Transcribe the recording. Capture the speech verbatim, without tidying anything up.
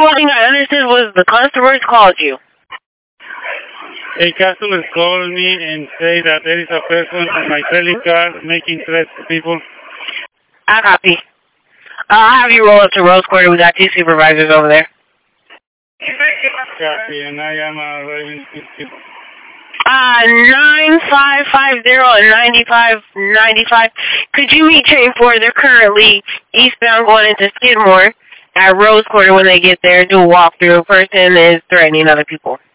thing I understood was the customers called you. A customer called me and say that there is a person on my credit card making threats to people. I copy. Uh, I'll have you roll up to Rose Quarter. We got two supervisors over there. Copy, and I am uh, Raven. Uh, nine five five zero and ninety-five ninety-five. Could you meet train four? They're currently eastbound going into Skidmore at Rose Quarter. When they get there, do a walkthrough. A person is threatening other people.